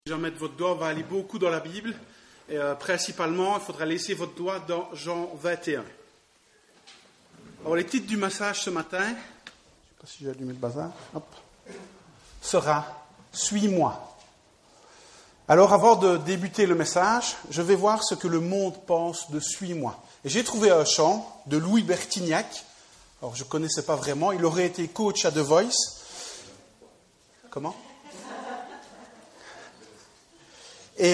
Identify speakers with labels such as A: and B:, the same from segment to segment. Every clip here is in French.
A: Déjà mettre votre doigt, on va aller beaucoup dans la Bible. Et principalement, il faudra laisser votre doigt dans Jean 21. Alors, les titres du message ce matin, je ne sais pas si j'ai allumé le bazar, sera « Suis-moi ». Alors, avant de débuter le message, je vais voir ce que le monde pense de « Suis-moi ». Et j'ai trouvé un chant de Louis Bertignac. Alors, je ne connaissais pas vraiment. Il aurait été coach à The Voice. Comment ? Et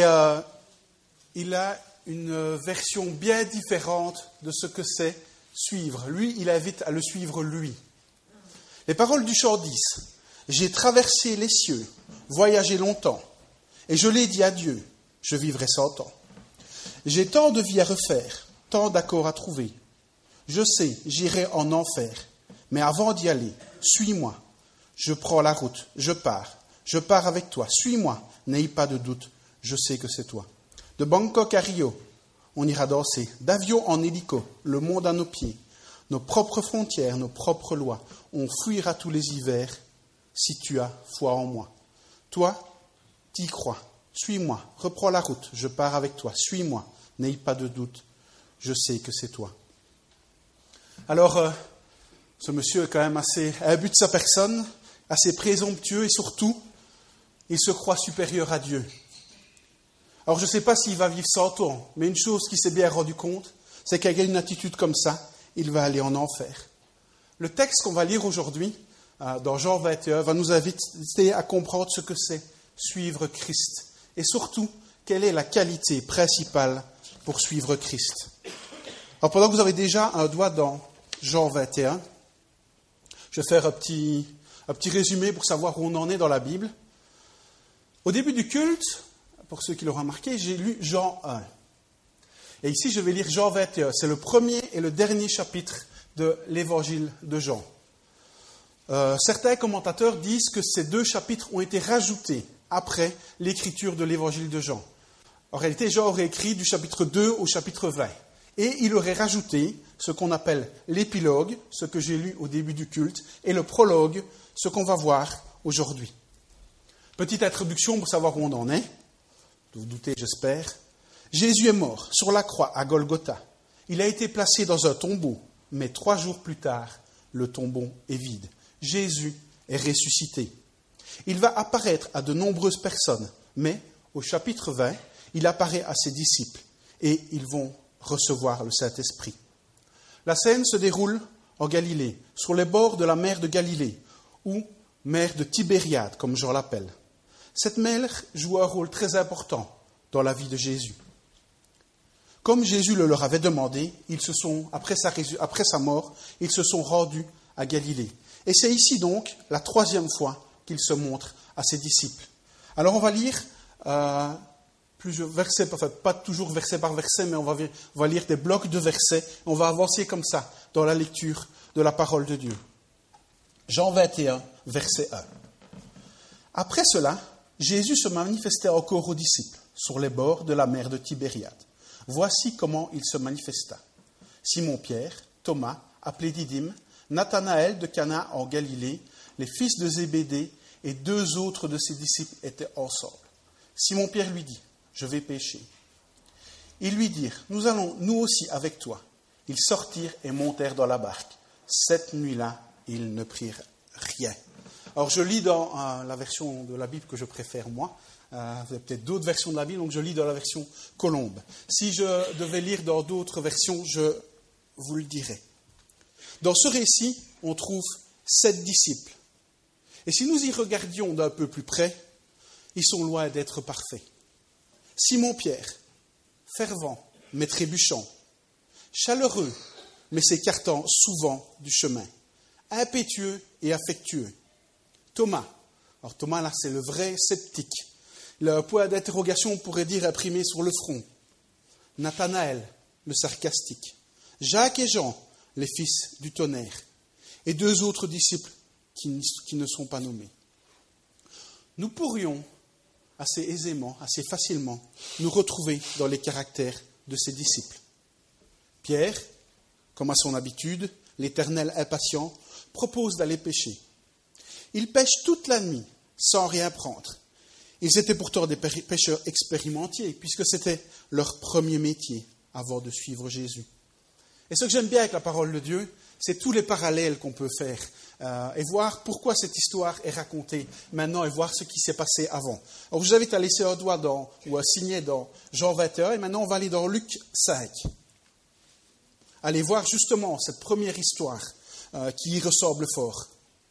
A: il a une version bien différente de ce que c'est suivre. Lui, il invite à le suivre lui. Les paroles du chant disent « J'ai traversé les cieux, voyagé longtemps, et je l'ai dit à Dieu, je vivrai 100 ans. J'ai tant de vie à refaire, tant d'accords à trouver. Je sais, j'irai en enfer, mais avant d'y aller, suis-moi. Je prends la route, je pars avec toi, suis-moi, n'aie pas de doute. Je sais que c'est toi. De Bangkok à Rio, on ira danser. D'avion en hélico, le monde à nos pieds. Nos propres frontières, nos propres lois. On fuira tous les hivers si tu as foi en moi. Toi, t'y crois. Suis-moi. Reprends la route. Je pars avec toi. Suis-moi. N'aie pas de doute. Je sais que c'est toi. Alors, ce monsieur est quand même assez imbu de sa personne, assez présomptueux et surtout, il se croit supérieur à Dieu. Alors, je ne sais pas s'il va vivre 100 ans, mais une chose qu'il s'est bien rendu compte, c'est qu'il y a une attitude comme ça, il va aller en enfer. Le texte qu'on va lire aujourd'hui, dans Jean 21, va nous inviter à comprendre ce que c'est suivre Christ. Et surtout, quelle est la qualité principale pour suivre Christ. Alors, pendant que vous avez déjà un doigt dans Jean 21, je vais faire un petit résumé pour savoir où on en est dans la Bible. Au début du culte, pour ceux qui l'auront remarqué, j'ai lu Jean 1. Et ici, je vais lire Jean 21. C'est le premier et le dernier chapitre de l'évangile de Jean. Certains commentateurs disent que ces 2 chapitres ont été rajoutés après l'écriture de l'évangile de Jean. En réalité, Jean aurait écrit du chapitre 2 au chapitre 20. Et il aurait rajouté ce qu'on appelle l'épilogue, ce que j'ai lu au début du culte, et le prologue, ce qu'on va voir aujourd'hui. Petite introduction pour savoir où on en est. Vous vous doutez, j'espère. Jésus est mort sur la croix à Golgotha. Il a été placé dans un tombeau, mais 3 jours plus tard, le tombeau est vide. Jésus est ressuscité. Il va apparaître à de nombreuses personnes, mais au chapitre 20, il apparaît à ses disciples et ils vont recevoir le Saint-Esprit. La scène se déroule en Galilée, sur les bords de la mer de Galilée, ou mer de Tibériade, comme Jean l'appelle. Cette mer joue un rôle très important dans la vie de Jésus. Comme Jésus le leur avait demandé, après sa mort, ils se sont rendus à Galilée. Et c'est ici donc la 3e fois qu'il se montre à ses disciples. Alors on va lire plusieurs versets, enfin pas toujours verset par verset, mais on va lire des blocs de versets. On va avancer comme ça dans la lecture de la parole de Dieu. Jean 21, verset 1. Après cela, Jésus se manifestait encore aux disciples sur les bords de la mer de Tibériade. Voici comment il se manifesta. Simon-Pierre, Thomas, appelé Didyme, Nathanaël de Cana en Galilée, les fils de Zébédée et 2 autres de ses disciples étaient ensemble. Simon-Pierre lui dit, « Je vais pêcher. » Ils lui dirent, « Nous allons nous aussi avec toi. » Ils sortirent et montèrent dans la barque. Cette nuit-là, ils ne prirent rien. Alors, je lis dans la version de la Bible que je préfère, moi. Vous avez peut-être d'autres versions de la Bible, donc je lis dans la version Colombe. Si je devais lire dans d'autres versions, je vous le dirai. Dans ce récit, on trouve 7 disciples. Et si nous y regardions d'un peu plus près, ils sont loin d'être parfaits. Simon-Pierre, fervent, mais trébuchant. Chaleureux, mais s'écartant souvent du chemin. Impétueux et affectueux. Thomas. Alors Thomas, là, c'est le vrai sceptique. Il a un point d'interrogation, on pourrait dire, imprimé sur le front. Nathanaël, le sarcastique. Jacques et Jean, les fils du tonnerre. Et 2 autres disciples qui ne sont pas nommés. Nous pourrions assez aisément, assez facilement, nous retrouver dans les caractères de ces disciples. Pierre, comme à son habitude, l'Éternel impatient, propose d'aller pêcher. Il pêche toute la nuit, sans rien prendre. Ils étaient pourtant des pécheurs expérimentés, puisque c'était leur premier métier avant de suivre Jésus. Et ce que j'aime bien avec la parole de Dieu, c'est tous les parallèles qu'on peut faire et voir pourquoi cette histoire est racontée maintenant et voir ce qui s'est passé avant. Alors je vous invite à laisser un doigt ou à signer dans Jean 21 et maintenant on va aller dans Luc 5. Allez voir justement cette première histoire qui y ressemble fort.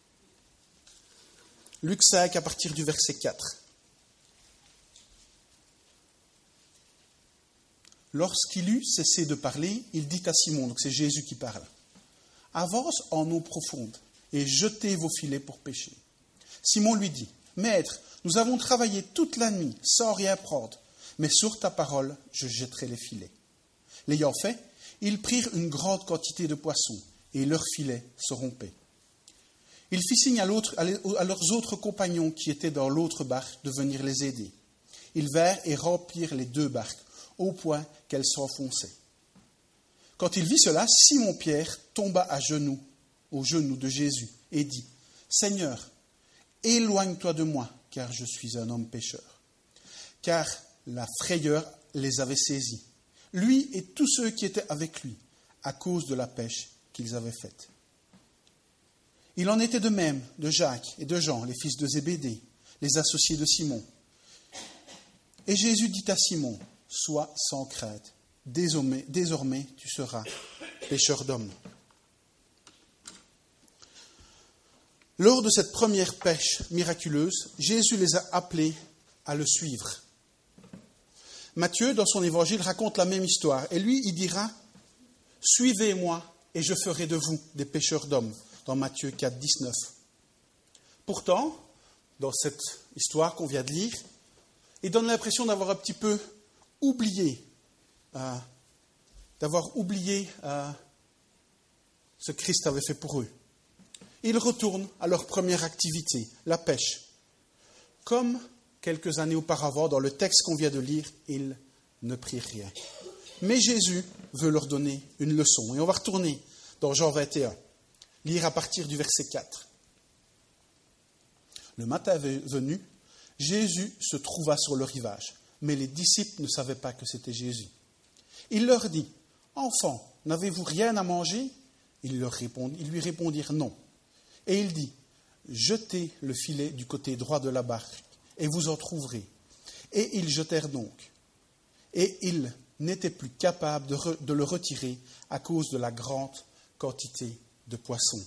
A: Luc 5 à partir du verset 4. Lorsqu'il eut cessé de parler, il dit à Simon, donc c'est Jésus qui parle, « Avance en eau profonde et jetez vos filets pour pêcher. » Simon lui dit, « Maître, nous avons travaillé toute la nuit sans rien prendre, mais sur ta parole, je jetterai les filets. » L'ayant fait, ils prirent une grande quantité de poissons et leurs filets se rompaient. Il fit signe à leurs autres compagnons qui étaient dans l'autre barque de venir les aider. Ils vinrent et remplirent les 2 barques, au point qu'elles s'enfonçaient. Quand il vit cela, Simon-Pierre tomba aux genoux de Jésus, et dit, « Seigneur, éloigne-toi de moi, car je suis un homme pécheur. » Car la frayeur les avait saisis, lui et tous ceux qui étaient avec lui, à cause de la pêche qu'ils avaient faite. Il en était de même de Jacques et de Jean, les fils de Zébédée, les associés de Simon. Et Jésus dit à Simon, « Sois sans crainte, désormais tu seras pêcheur d'hommes. » Lors de cette première pêche miraculeuse, Jésus les a appelés à le suivre. Matthieu, dans son évangile, raconte la même histoire. Et lui, il dira, « Suivez-moi et je ferai de vous des pêcheurs d'hommes » dans Matthieu 4, 19. Pourtant, dans cette histoire qu'on vient de lire, il donne l'impression d'avoir un petit peu oublié ce que Christ avait fait pour eux. Ils retournent à leur première activité, la pêche. Comme quelques années auparavant, dans le texte qu'on vient de lire, ils ne prirent rien. Mais Jésus veut leur donner une leçon. Et on va retourner dans Jean 21, lire à partir du verset 4. Le matin venu, Jésus se trouva sur le rivage, mais les disciples ne savaient pas que c'était Jésus. Il leur dit, « Enfants, n'avez-vous rien à manger ?» Ils lui répondirent non. Et il dit, « Jetez le filet du côté droit de la barque, et vous en trouverez. » Et ils jetèrent donc. Et ils n'étaient plus capables de le retirer à cause de la grande quantité de poissons.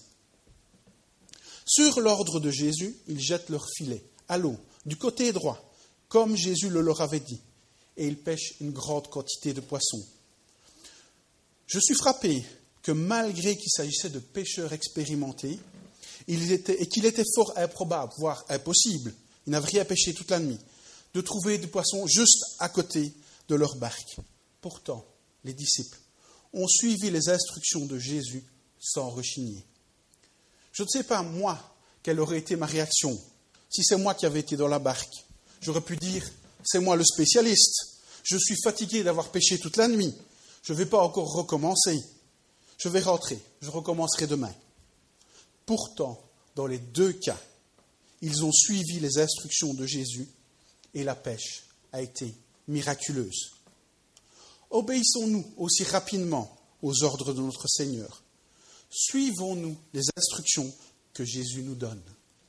A: Sur l'ordre de Jésus, ils jettent leur filet à l'eau, du côté droit, comme Jésus le leur avait dit, et ils pêchent une grande quantité de poissons. Je suis frappé que malgré qu'il s'agissait de pêcheurs expérimentés, et qu'il était fort improbable, voire impossible, ils n'avaient rien pêché toute la nuit, de trouver des poissons juste à côté de leur barque. Pourtant, les disciples ont suivi les instructions de Jésus sans rechigner. Je ne sais pas, moi, quelle aurait été ma réaction si c'est moi qui avais été dans la barque. J'aurais pu dire, c'est moi le spécialiste. Je suis fatigué d'avoir pêché toute la nuit. Je ne vais pas encore recommencer. Je vais rentrer. Je recommencerai demain. Pourtant, dans les 2 cas, ils ont suivi les instructions de Jésus et la pêche a été miraculeuse. Obéissons-nous aussi rapidement aux ordres de notre Seigneur? Suivons-nous les instructions que Jésus nous donne?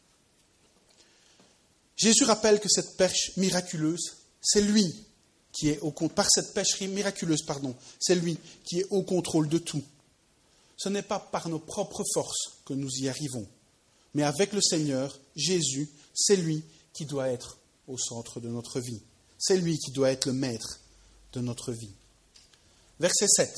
A: Jésus rappelle que cette pêche miraculeuse, c'est lui qui est par cette pêche miraculeuse, c'est lui qui est au contrôle de tout. Ce n'est pas par nos propres forces que nous y arrivons, mais avec le Seigneur, Jésus, c'est lui qui doit être au centre de notre vie. C'est lui qui doit être le maître de notre vie. Verset 7.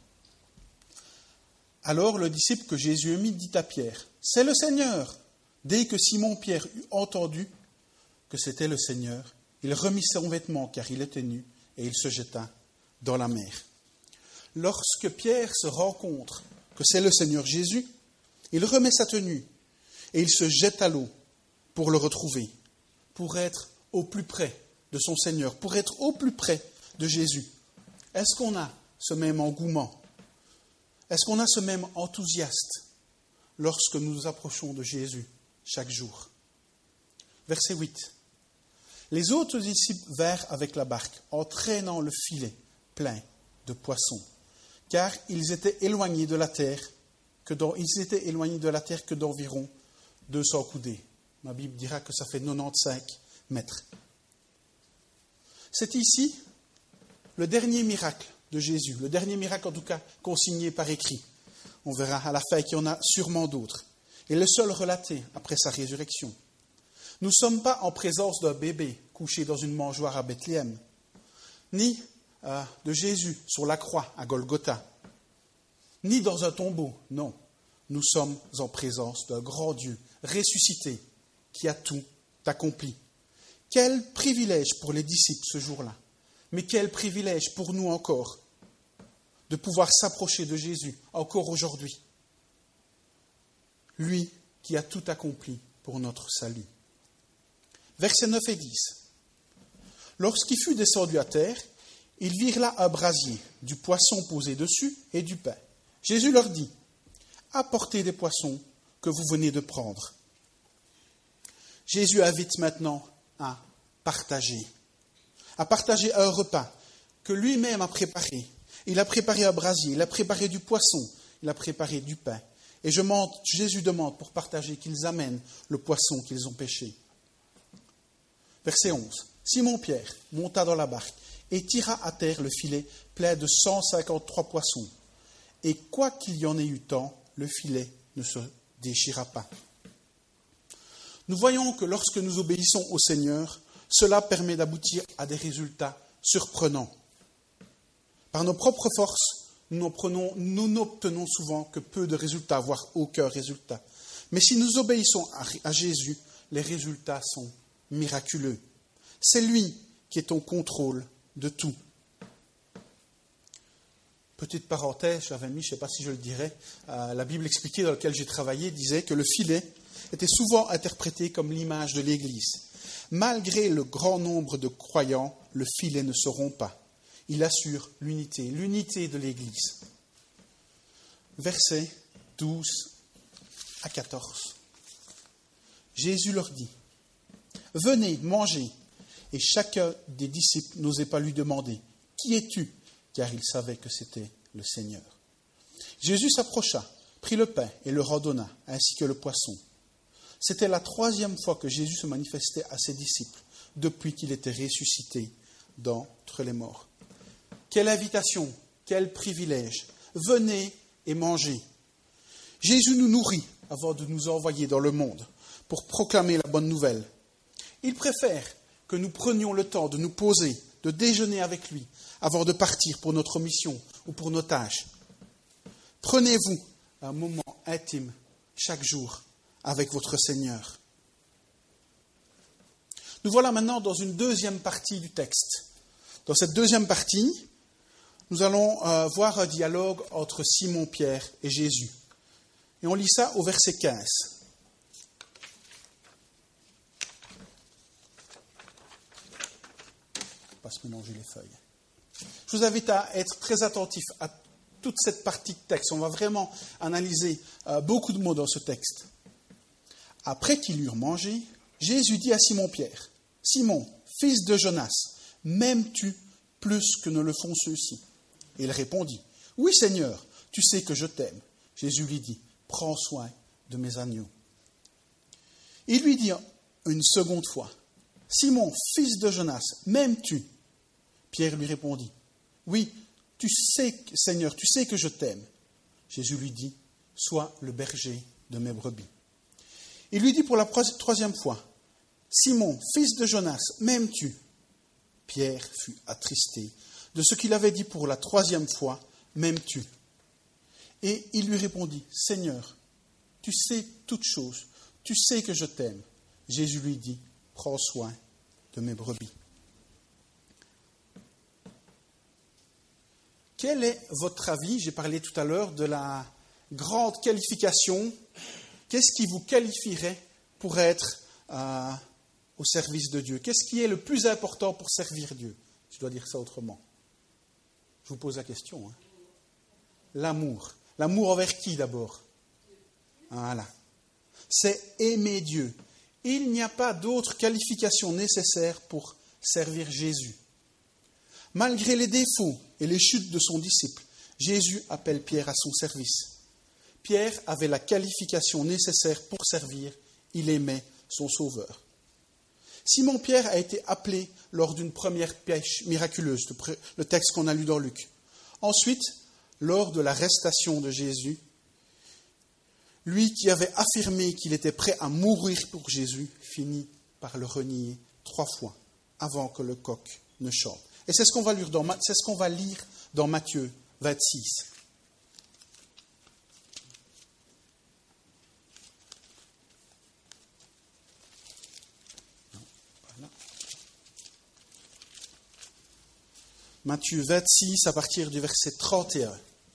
A: Alors le disciple que Jésus a mis dit à Pierre, « C'est le Seigneur !» Dès que Simon-Pierre eut entendu que c'était le Seigneur, il remit son vêtement car il était nu et il se jeta dans la mer. Lorsque Pierre se rend compte que c'est le Seigneur Jésus, il remet sa tenue et il se jette à l'eau pour le retrouver, pour être au plus près de son Seigneur, pour être au plus près de Jésus. Est-ce qu'on a ce même engouement? Est-ce qu'on a ce même enthousiasme lorsque nous nous approchons de Jésus chaque jour? Verset 8. Les autres disciples vinrent avec la barque, entraînant le filet plein de poissons, car ils étaient éloignés de la terre que d'environ 200 coudées. Ma Bible dira que ça fait 95 mètres. C'est ici le dernier miracle de Jésus, le dernier miracle en tout cas consigné par écrit. On verra à la fin qu'il y en a sûrement d'autres. Et le seul relaté après sa résurrection. Nous ne sommes pas en présence d'un bébé couché dans une mangeoire à Bethléem, ni de Jésus sur la croix à Golgotha, ni dans un tombeau, non. Nous sommes en présence d'un grand Dieu ressuscité qui a tout accompli. Quel privilège pour les disciples ce jour-là, mais quel privilège pour nous encore de pouvoir s'approcher de Jésus encore aujourd'hui. Lui qui a tout accompli pour notre salut. Versets 9 et 10. Lorsqu'il fut descendu à terre, ils virent là un brasier, du poisson posé dessus et du pain. Jésus leur dit, « Apportez des poissons que vous venez de prendre. » Jésus invite maintenant à partager un repas que lui-même a préparé. Il a préparé un brasier, il a préparé du poisson, il a préparé du pain. Et Jésus demande pour partager qu'ils amènent le poisson qu'ils ont pêché. Verset 11. Simon-Pierre monta dans la barque et tira à terre le filet plein de 153 poissons. Et quoiqu'il y en ait eu tant, le filet ne se déchira pas. Nous voyons que lorsque nous obéissons au Seigneur, cela permet d'aboutir à des résultats surprenants. Par nos propres forces, nous n'obtenons souvent que peu de résultats, voire aucun résultat. Mais si nous obéissons à Jésus, les résultats sont miraculeux. C'est lui qui est au contrôle de tout. Petite parenthèse, j'avais mis, je ne sais pas si je le dirais, la Bible expliquée dans laquelle j'ai travaillé disait que le filet était souvent interprété comme l'image de l'Église. Malgré le grand nombre de croyants, le filet ne se rompt pas. Il assure l'unité de l'Église. Versets 12 à 14. Jésus leur dit, « Venez, mangez. » Et chacun des disciples n'osait pas lui demander, « Qui es-tu » car il savait que c'était le Seigneur. Jésus s'approcha, prit le pain et le redonna, ainsi que le poisson. C'était la 3e fois que Jésus se manifestait à ses disciples, depuis qu'il était ressuscité d'entre les morts. Quelle invitation, quel privilège. Venez et mangez. Jésus nous nourrit avant de nous envoyer dans le monde pour proclamer la bonne nouvelle. Il préfère que nous prenions le temps de nous poser, de déjeuner avec lui, avant de partir pour notre mission ou pour nos tâches. Prenez-vous un moment intime chaque jour avec votre Seigneur. Nous voilà maintenant dans une deuxième partie du texte. Dans cette deuxième partie, nous allons voir un dialogue entre Simon-Pierre et Jésus. Et on lit ça au verset 15. On va pas se mélanger les feuilles. Je vous invite à être très attentif à toute cette partie de texte. On va vraiment analyser beaucoup de mots dans ce texte. Après qu'ils eurent mangé, Jésus dit à Simon-Pierre, « Simon, fils de Jonas, m'aimes-tu plus que ne le font ceux-ci » Et il répondit, « Oui, Seigneur, tu sais que je t'aime. » Jésus lui dit, « Prends soin de mes agneaux. » Il lui dit une seconde fois, « Simon, fils de Jonas, m'aimes-tu » Pierre lui répondit, « Oui, tu sais, Seigneur, tu sais que je t'aime. » Jésus lui dit, « Sois le berger de mes brebis. » Il lui dit pour la 3e fois, « Simon, fils de Jonas, m'aimes-tu » Pierre fut attristé de ce qu'il avait dit pour la 3e fois, « M'aimes-tu » Et il lui répondit, « Seigneur, tu sais toutes choses, tu sais que je t'aime. » Jésus lui dit, « Prends soin de mes brebis. » Quel est votre avis? J'ai parlé tout à l'heure de la grande qualification. Qu'est-ce qui vous qualifierait pour être au service de Dieu? Qu'est-ce qui est le plus important pour servir Dieu? Je dois dire ça autrement. Je vous pose la question. Hein. L'amour. L'amour envers qui d'abord? Voilà. C'est aimer Dieu. Il n'y a pas d'autre qualification nécessaire pour servir Jésus. Malgré les défauts et les chutes de son disciple, Jésus appelle Pierre à son service. Pierre avait la qualification nécessaire pour servir. Il aimait son Sauveur. Simon-Pierre a été appelé lors d'une première pêche miraculeuse, le texte qu'on a lu dans Luc. Ensuite, lors de l'arrestation de Jésus, lui qui avait affirmé qu'il était prêt à mourir pour Jésus, finit par le renier 3 fois avant que le coq ne chante. Et c'est ce qu'on va lire dans Matthieu 26. Matthieu 26, à partir du verset 31.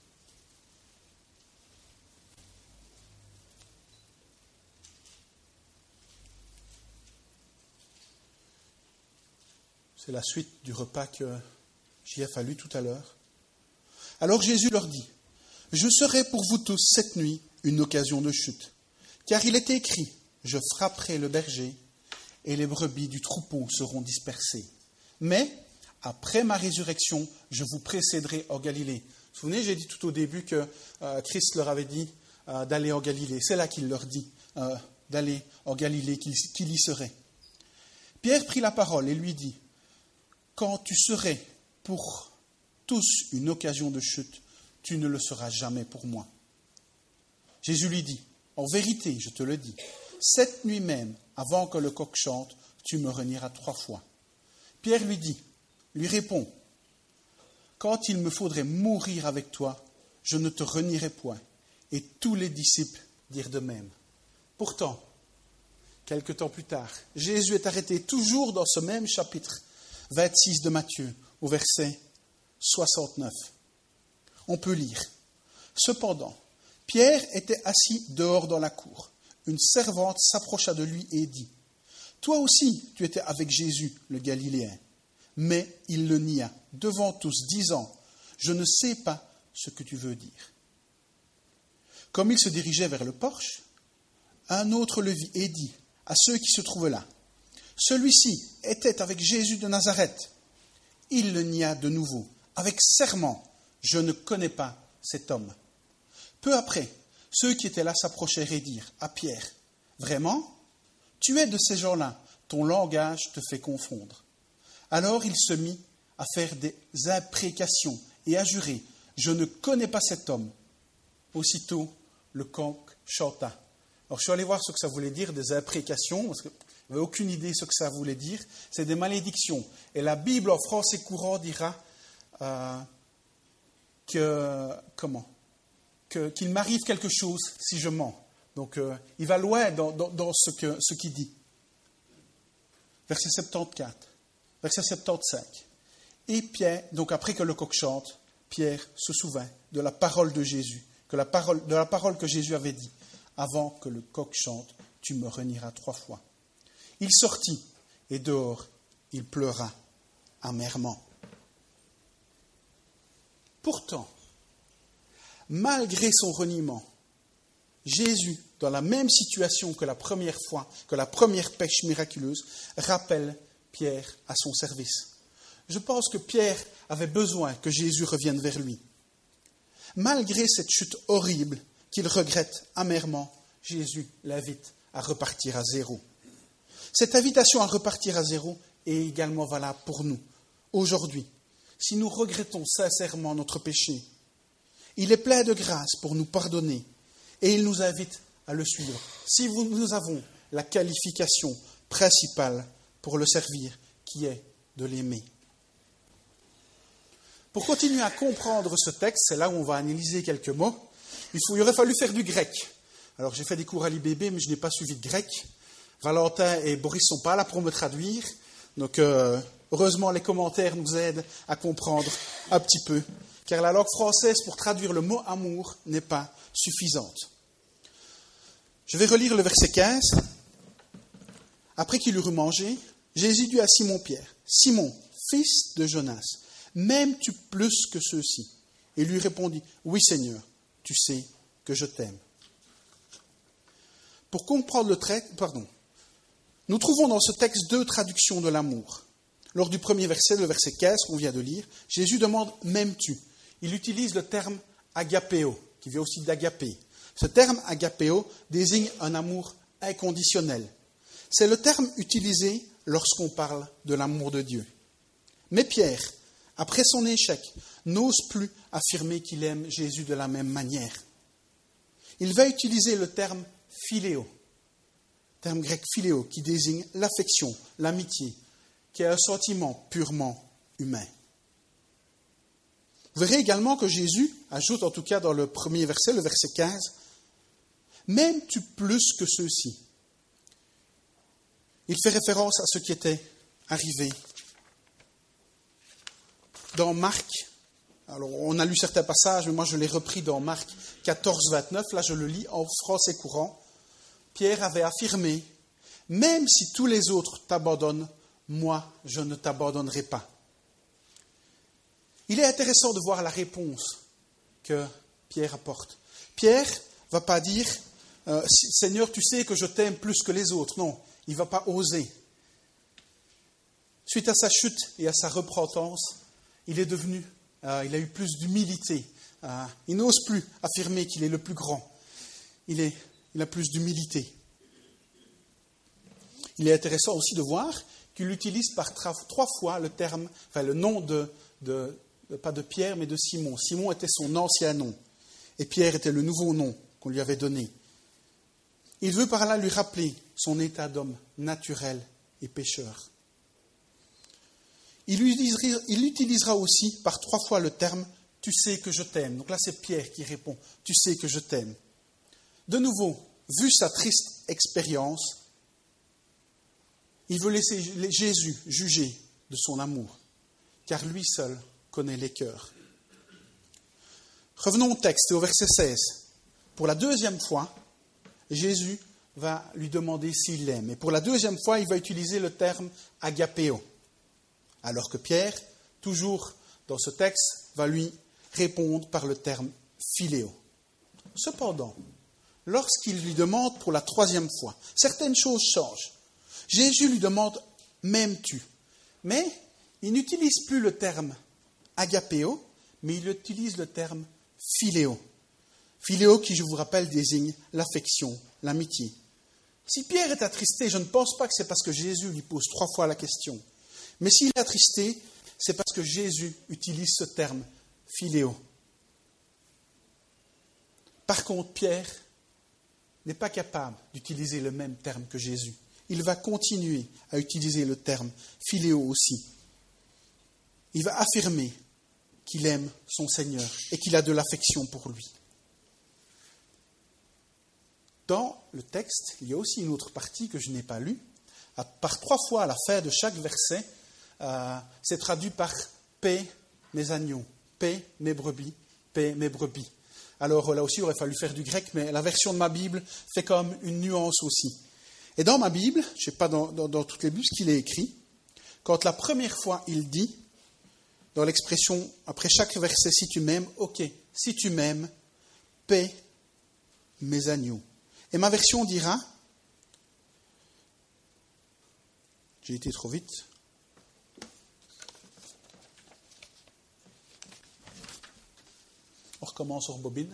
A: C'est la suite du repas que JF a lu tout à l'heure. Alors Jésus leur dit, « Je serai pour vous tous cette nuit une occasion de chute, car il est écrit, je frapperai le berger et les brebis du troupeau seront dispersées. Mais après ma résurrection, je vous précéderai en Galilée. » Vous vous souvenez, j'ai dit tout au début que Christ leur avait dit d'aller en Galilée. C'est là qu'il leur dit d'aller en Galilée, qu'il y serait. Pierre prit la parole et lui dit, « Quand tu serais pour tous une occasion de chute, tu ne le seras jamais pour moi. » Jésus lui dit, « En vérité, je te le dis, cette nuit même, avant que le coq chante, tu me renieras 3 fois. » Pierre lui répond, « Quand il me faudrait mourir avec toi, je ne te renierai point. » Et tous les disciples dirent de même. Pourtant, quelque temps plus tard, Jésus est arrêté toujours dans ce même chapitre 26 de Matthieu, au verset 69. On peut lire. Cependant, Pierre était assis dehors dans la cour. Une servante s'approcha de lui et dit, « Toi aussi, tu étais avec Jésus, le Galiléen. » Mais il le nia devant tous, disant, « Je ne sais pas ce que tu veux dire. » Comme il se dirigeait vers le porche, un autre le vit et dit à ceux qui se trouvaient là, « Celui-ci était avec Jésus de Nazareth. » Il le nia de nouveau, avec serment, « Je ne connais pas cet homme. » Peu après, ceux qui étaient là s'approchèrent et dirent à Pierre, « Vraiment, tu es de ces gens-là, ton langage te fait confondre. » Alors il se mit à faire des imprécations et à jurer, « Je ne connais pas cet homme. » Aussitôt, le coq chanta. Alors je suis allé voir ce que ça voulait dire, des imprécations, parce que je n'avais aucune idée ce que ça voulait dire. C'est des malédictions. Et la Bible en français courant dira qu'il m'arrive quelque chose si je mens. Donc il va loin dans ce qu'il dit. Verset 74, verset 75. Et Pierre, donc après que le coq chante, Pierre se souvint de la parole de Jésus, de la parole que Jésus avait dit. Avant que le coq chante, tu me renieras 3 fois. Il sortit, et dehors, il pleura amèrement. Pourtant, malgré son reniement, Jésus, dans la même situation que la première fois, que la première pêche miraculeuse, rappelle Pierre à son service. Je pense que Pierre avait besoin que Jésus revienne vers lui. Malgré cette chute horrible qu'il regrette amèrement, Jésus l'invite à repartir à zéro. Cette invitation à repartir à zéro est également valable pour nous, aujourd'hui. Si nous regrettons sincèrement notre péché, il est plein de grâce pour nous pardonner et il nous invite à le suivre. Si nous avons la qualification principale pour le servir, qui est de l'aimer. Pour continuer à comprendre ce texte, c'est là où on va analyser quelques mots, il aurait fallu faire du grec. Alors j'ai fait des cours à l'IBB, mais je n'ai pas suivi de grec. Valentin et Boris ne sont pas là pour me traduire. Donc heureusement, les commentaires nous aident à comprendre un petit peu. Car la langue française, pour traduire le mot amour, n'est pas suffisante. Je vais relire le verset 15. Après qu'il eut mangé, Jésus dit à Simon-Pierre, « Simon, fils de Jonas, m'aimes-tu plus que ceux-ci » Et lui répondit, « Oui, Seigneur, tu sais que je t'aime. » Pour comprendre Nous trouvons dans ce texte deux traductions de l'amour. Lors du premier verset, le verset 15 qu'on vient de lire, Jésus demande « m'aimes-tu » Il utilise le terme « agapéo », qui vient aussi d'agapé. Ce terme « agapéo » désigne un amour inconditionnel. C'est le terme utilisé lorsqu'on parle de l'amour de Dieu. Mais Pierre, après son échec, n'ose plus affirmer qu'il aime Jésus de la même manière. Il va utiliser le terme « philéo », terme grec « philéo » qui désigne l'affection, l'amitié, qui est un sentiment purement humain. Vous verrez également que Jésus ajoute, en tout cas dans le premier verset, le verset 15, « M'aimes-tu plus que ceux-ci » Il fait référence à ce qui était arrivé dans Marc. Alors, on a lu certains passages, mais moi je l'ai repris dans Marc 14, 29. Là, je le lis en français courant. Pierre avait affirmé, « Même si tous les autres t'abandonnent, moi, je ne t'abandonnerai pas. » Il est intéressant de voir la réponse que Pierre apporte. Pierre ne va pas dire « Seigneur, tu sais que je t'aime plus que les autres. » Non, il ne va pas oser. Suite à sa chute et à sa repentance, il a eu plus d'humilité. Il n'ose plus affirmer qu'il est le plus grand. Il a plus d'humilité. Il est intéressant aussi de voir qu'il utilise par 3 fois le nom pas de Pierre, mais de Simon. Simon était son ancien nom, et Pierre était le nouveau nom qu'on lui avait donné. Il veut par là lui rappeler son état d'homme naturel et pécheur. Il utilisera aussi par 3 fois le terme « tu sais que je t'aime ». Donc là, c'est Pierre qui répond « tu sais que je t'aime ». De nouveau, vu sa triste expérience, il veut laisser Jésus juger de son amour, car lui seul connaît les cœurs. Revenons au texte et au verset 16. Pour la 2e fois, Jésus va lui demander s'il l'aime. Et pour la 2e fois, il va utiliser le terme « agapéo ». Alors que Pierre, toujours dans ce texte, va lui répondre par le terme « philéo ». Cependant, lorsqu'il lui demande pour la 3e fois, certaines choses changent. Jésus lui demande « m'aimes-tu » Mais il n'utilise plus le terme « agapéo », mais il utilise le terme « philéo ». Philéo qui, je vous rappelle, désigne l'affection, l'amitié. Si Pierre est attristé, je ne pense pas que c'est parce que Jésus lui pose 3 fois la question. Mais s'il est attristé, c'est parce que Jésus utilise ce terme « philéo ». Par contre, Pierre n'est pas capable d'utiliser le même terme que Jésus. Il va continuer à utiliser le terme « philéo » aussi. Il va affirmer qu'il aime son Seigneur et qu'il a de l'affection pour lui. Dans le texte, il y a aussi une autre partie que je n'ai pas lue. Par 3 fois à la fin de chaque verset, c'est traduit par « paix mes agneaux »,« paix mes brebis »,« paix mes brebis ». Alors là aussi, il aurait fallu faire du grec, mais la version de ma Bible fait comme une nuance aussi. Et dans ma Bible, je ne sais pas dans toutes les Bibles ce qu'il est écrit, quand la première fois il dit, dans l'expression après chaque verset, si tu m'aimes, ok, si tu m'aimes, paix mes agneaux. Et ma version dira, j'ai été trop vite, on recommence sur bobine.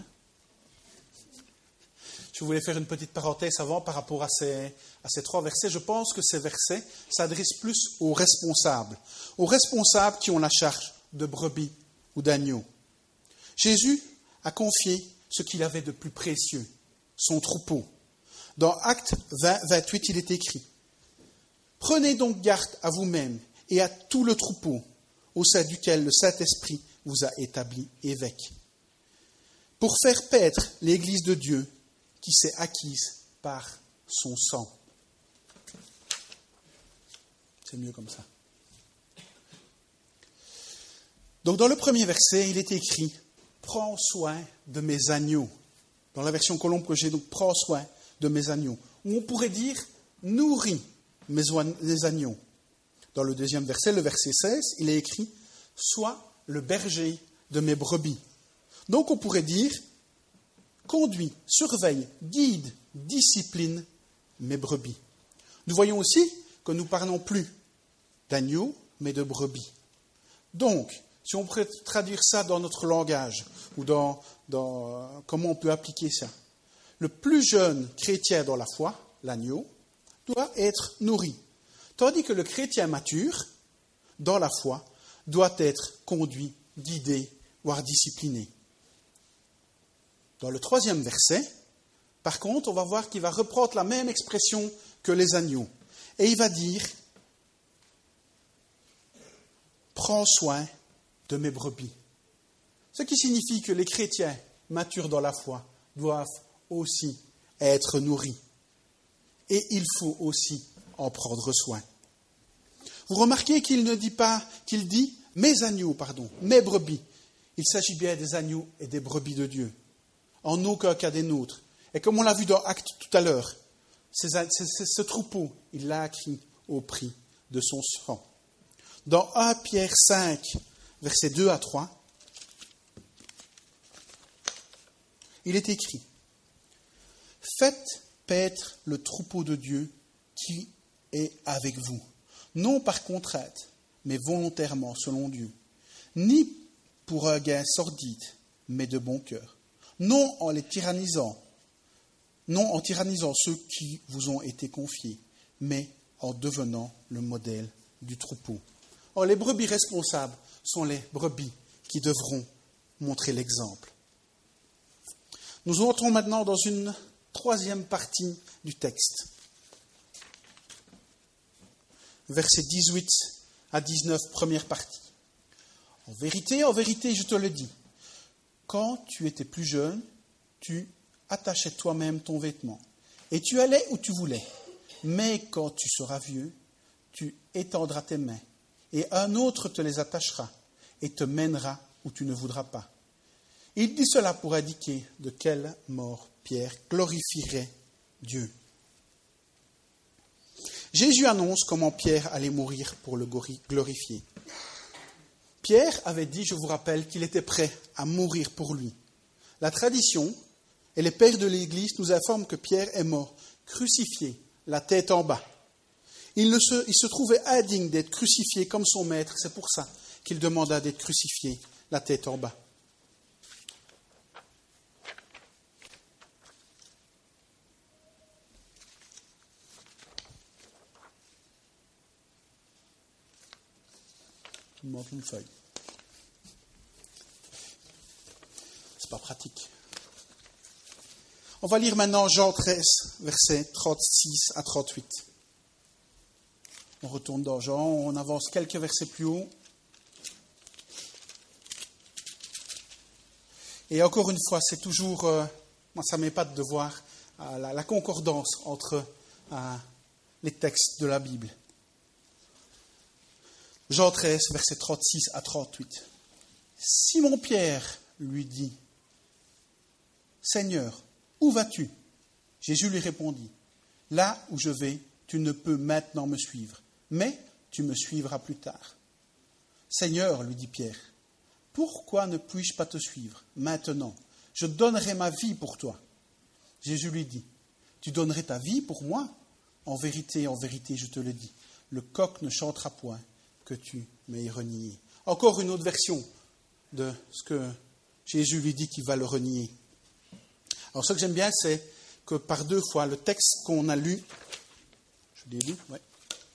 A: Je voulais faire une petite parenthèse avant par rapport à ces 3 versets. Je pense que ces versets s'adressent plus aux responsables qui ont la charge de brebis ou d'agneaux. Jésus a confié ce qu'il avait de plus précieux, son troupeau. Dans Actes 20, 28, il est écrit « Prenez donc garde à vous-même et à tout le troupeau au sein duquel le Saint-Esprit vous a établi évêque, pour faire paître l'Église de Dieu qui s'est acquise par son sang. » C'est mieux comme ça. Donc dans le premier verset, il est écrit « Prends soin de mes agneaux ». Dans la version Colombe que j'ai, donc « Prends soin de mes agneaux ». Ou on pourrait dire « Nourris mes agneaux ». Dans le 2e verset, le verset 16, il est écrit « Sois le berger de mes brebis ». Donc on pourrait dire « Conduis, surveille, guide, discipline mes brebis ». Nous voyons aussi que nous ne parlons plus d'agneau, mais de brebis. Donc, si on pourrait traduire ça dans notre langage, ou dans comment on peut appliquer ça, le plus jeune chrétien dans la foi, l'agneau, doit être nourri. Tandis que le chrétien mature, dans la foi, doit être conduit, guidé, voire discipliné. Dans le 3e verset, par contre, on va voir qu'il va reprendre la même expression que les agneaux. Et il va dire, « Prends soin de mes brebis ». Ce qui signifie que les chrétiens matures dans la foi doivent aussi être nourris. Et il faut aussi en prendre soin. Vous remarquez qu'il ne dit pas, qu'il dit « mes agneaux », mes brebis. Il s'agit bien des agneaux et des brebis de Dieu. En aucun cas des nôtres. Et comme on l'a vu dans Actes tout à l'heure, ce troupeau, il l'a acquis au prix de son sang. Dans 1 Pierre 5, versets 2 à 3, il est écrit « Faites paître le troupeau de Dieu qui est avec vous, non par contrainte, mais volontairement selon Dieu, ni pour un gain sordide, mais de bon cœur, non en tyrannisant ceux qui vous ont été confiés, mais en devenant le modèle du troupeau. » Or, les brebis responsables sont les brebis qui devront montrer l'exemple. Nous entrons maintenant dans une 3e partie du texte. Versets 18 à 19, première partie. En vérité, je te le dis, quand tu étais plus jeune, tu attachais toi-même ton vêtement, et tu allais où tu voulais. Mais quand tu seras vieux, tu étendras tes mains, et un autre te les attachera, et te mènera où tu ne voudras pas. Il dit cela pour indiquer de quelle mort Pierre glorifierait Dieu. Jésus annonce comment Pierre allait mourir pour le glorifier. Pierre avait dit, je vous rappelle, qu'il était prêt à mourir pour lui. La tradition et les pères de l'Église nous informent que Pierre est mort, crucifié, la tête en bas. Il se trouvait indigne d'être crucifié comme son maître, c'est pour ça qu'il demanda d'être crucifié, la tête en bas. Il me manque une feuille. C'est pas pratique. On va lire maintenant Jean 13, versets 36 à 38. On retourne dans Jean, on avance quelques versets plus haut. Et encore une fois, c'est toujours, moi ça m'épate de voir la concordance entre les textes de la Bible. Jean 13, versets 36 à 38. Simon-Pierre lui dit, « Seigneur, où vas-tu » Jésus lui répondit, « Là où je vais, tu ne peux maintenant me suivre, mais tu me suivras plus tard. » « Seigneur, lui dit Pierre, pourquoi ne puis-je pas te suivre maintenant ? Je donnerai ma vie pour toi. » Jésus lui dit, « Tu donnerais ta vie pour moi ? En vérité, je te le dis, le coq ne chantera point que tu m'aies renié. » Encore une autre version de ce que Jésus lui dit qu'il va le renier. Alors ce que j'aime bien, c'est que par 2 fois, le texte qu'on a lu, je l'ai lu, ouais.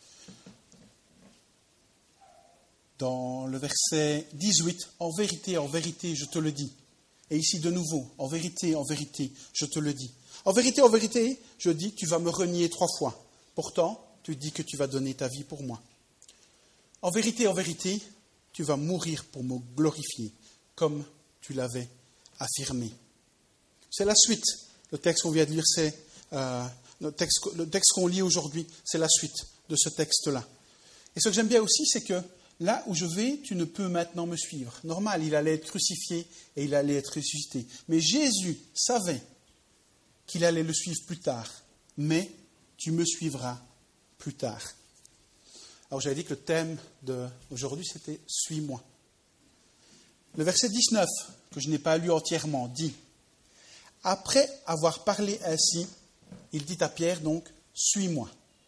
A: Dans le verset 18, « En vérité, je te le dis. » Et ici de nouveau, « En vérité, je te le dis. » En vérité, je dis, tu vas me renier 3 fois. Pourtant, tu dis que tu vas donner ta vie pour moi. En vérité, tu vas mourir pour me glorifier, comme tu l'avais affirmé. C'est la suite. Le texte qu'on vient de lire, c'est le texte qu'on lit aujourd'hui, c'est la suite de ce texte-là. Et ce que j'aime bien aussi, c'est que là où je vais, tu ne peux maintenant me suivre. Normal, il allait être crucifié et il allait être ressuscité. Mais Jésus savait qu'il allait le suivre plus tard. Mais tu me suivras plus tard. Alors j'avais dit que le thème d'aujourd'hui, c'était « Suis-moi ». Le verset 19, que je n'ai pas lu entièrement, dit « Après avoir parlé ainsi, il dit à Pierre donc « Suis-moi ».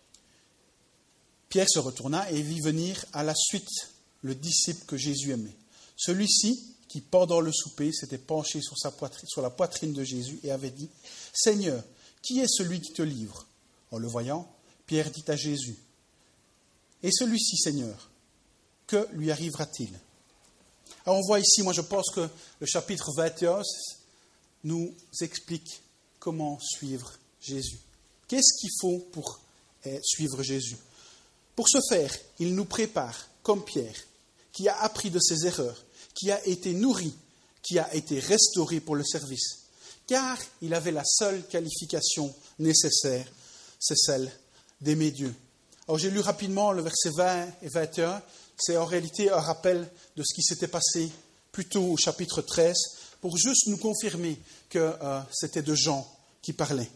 A: Pierre se retourna et vit venir à la suite le disciple que Jésus aimait. Celui-ci, qui pendant le souper s'était penché sur la poitrine de Jésus et avait dit « Seigneur, qui est celui qui te livre ?» En le voyant, Pierre dit à Jésus « Et celui-ci, Seigneur, que lui arrivera-t-il » Alors on voit ici, moi je pense que le chapitre 21 nous explique comment suivre Jésus. Qu'est-ce qu'il faut pour suivre Jésus ? Pour ce faire, il nous prépare, comme Pierre, qui a appris de ses erreurs, qui a été nourri, qui a été restauré pour le service. Car il avait la seule qualification nécessaire, c'est celle d'aimer Dieu. Alors j'ai lu rapidement le verset 20 et 21. C'est en réalité un rappel de ce qui s'était passé plus tôt au chapitre 13, pour juste nous confirmer que c'était de Jean qui parlait.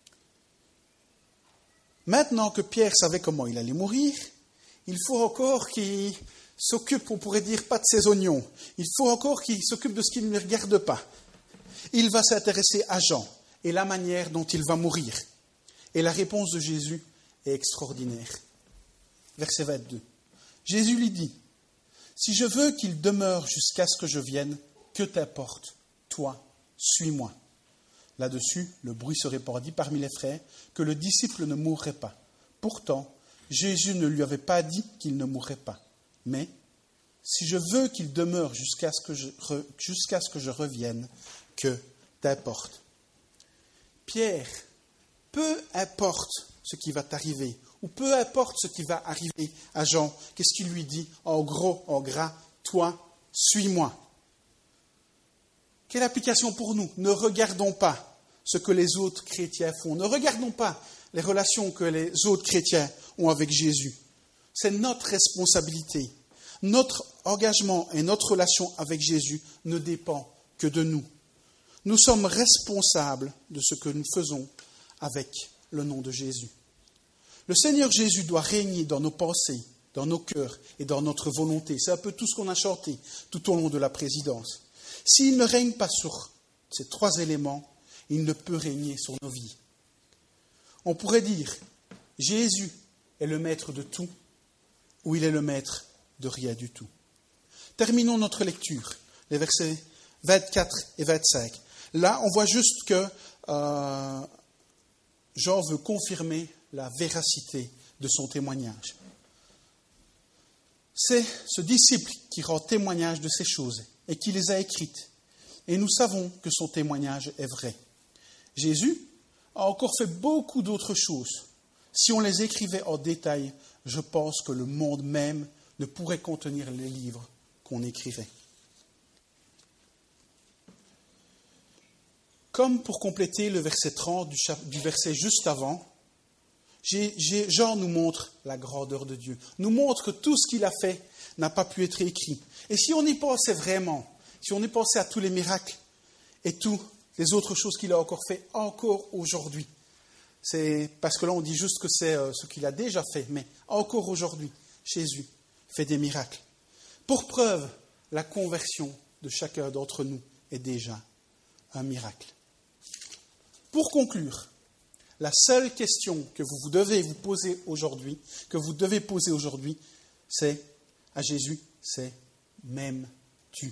A: Maintenant que Pierre savait comment il allait mourir, il faut encore qu'il s'occupe, on pourrait dire, pas de ses oignons. Il faut encore qu'il s'occupe de ce qui ne lui regarde pas. Il va s'intéresser à Jean et la manière dont il va mourir. Et la réponse de Jésus est extraordinaire. Verset 22. Jésus lui dit, « Si je veux qu'il demeure jusqu'à ce que je vienne, que t'importe, toi, suis-moi. » Là-dessus, le bruit se répandit parmi les frères que le disciple ne mourrait pas. Pourtant, Jésus ne lui avait pas dit qu'il ne mourrait pas. Mais, si je veux qu'il demeure jusqu'à ce que je revienne, que t'importe. Pierre, peu importe ce qui va t'arriver, ou peu importe ce qui va arriver à Jean, qu'est-ce qu'il lui dit en gros, en gras, toi, suis-moi. Quelle application pour nous ? Ne regardons pas ce que les autres chrétiens font. Ne regardons pas les relations que les autres chrétiens ont avec Jésus. C'est notre responsabilité. Notre engagement et notre relation avec Jésus ne dépend que de nous. Nous sommes responsables de ce que nous faisons avec le nom de Jésus. Le Seigneur Jésus doit régner dans nos pensées, dans nos cœurs et dans notre volonté. C'est un peu tout ce qu'on a chanté tout au long de la présidence. S'il ne règne pas sur ces trois éléments, il ne peut régner sur nos vies. On pourrait dire, Jésus est le maître de tout, ou il est le maître de rien du tout. Terminons notre lecture, les versets 24 et 25. Là, on voit juste que Jean veut confirmer la véracité de son témoignage. C'est ce disciple qui rend témoignage de ces choses et qui les a écrites. Et nous savons que son témoignage est vrai. Jésus a encore fait beaucoup d'autres choses. Si on les écrivait en détail, je pense que le monde même ne pourrait contenir les livres qu'on écrivait. Comme pour compléter le verset 30 du verset juste avant, Jean nous montre la grandeur de Dieu, nous montre que tout ce qu'il a fait n'a pas pu être écrit. Et si on y pensait vraiment, si on y pensait à tous les miracles et toutes les autres choses qu'il a encore fait, encore aujourd'hui, c'est parce que là on dit juste que c'est ce qu'il a déjà fait, mais encore aujourd'hui, Jésus fait des miracles. Pour preuve, la conversion de chacun d'entre nous est déjà un miracle. Pour conclure, la seule question que vous devez vous poser aujourd'hui, c'est à Jésus, c'est « m'aimes-tu » ?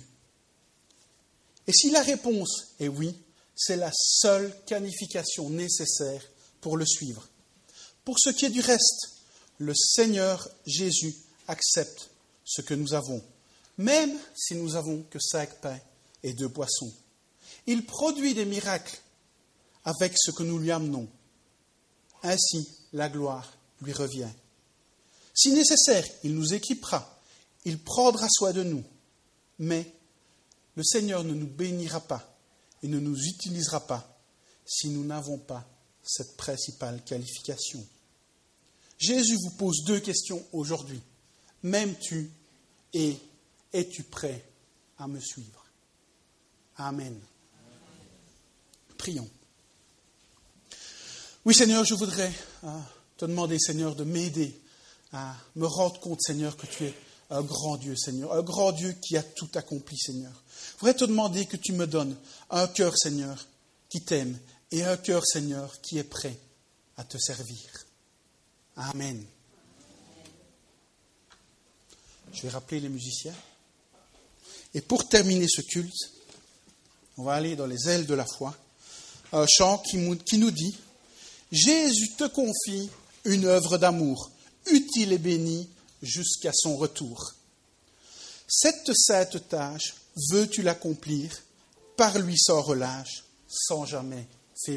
A: Et si la réponse est oui, c'est la seule qualification nécessaire pour le suivre. Pour ce qui est du reste, le Seigneur Jésus accepte ce que nous avons, même si nous n'avons que 5 pains et 2 poissons. Il produit des miracles avec ce que nous lui amenons. Ainsi, la gloire lui revient. Si nécessaire, il nous équipera, il prendra soin de nous, mais le Seigneur ne nous bénira pas et ne nous utilisera pas si nous n'avons pas cette principale qualification. Jésus vous pose 2 questions aujourd'hui. M'aimes-tu et es-tu prêt à me suivre ? Amen. Prions. Oui, Seigneur, je voudrais te demander, Seigneur, de m'aider à me rendre compte, Seigneur, que tu es un grand Dieu, Seigneur, un grand Dieu qui a tout accompli, Seigneur. Je voudrais te demander que tu me donnes un cœur, Seigneur, qui t'aime et un cœur, Seigneur, qui est prêt à te servir. Amen. Je vais rappeler les musiciens. Et pour terminer ce culte, on va aller dans les ailes de la foi. Un chant qui nous dit « Jésus te confie une œuvre d'amour, utile et bénie jusqu'à son retour. Cette sainte tâche, veux-tu l'accomplir, par lui sans relâche, sans jamais faiblir. »